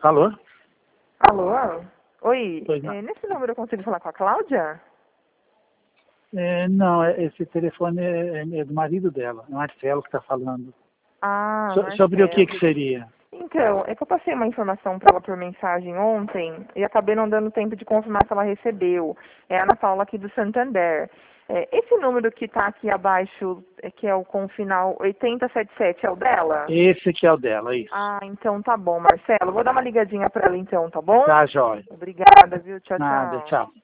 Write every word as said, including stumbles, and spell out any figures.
Alô? Alô? Oi, Pois não. é, nesse número eu consigo falar com a Cláudia? É, não, é- esse telefone é, é do marido dela, Marcelo, que está falando. Ah, So- sobre o que, Marcelo. que seria? Então, é que eu passei uma informação para ela por mensagem ontem e acabei não dando tempo de confirmar se ela recebeu. É a Ana Paula aqui do Santander. É, esse número que está aqui abaixo, é, que é o com o final oitenta e setenta e sete, é o dela? Esse que é o dela, isso. Ah, então tá bom, Marcelo. Vou dar uma ligadinha para ela então, tá bom? Tá, jóia. Obrigada, viu? Tchau, Nada, tchau. tchau.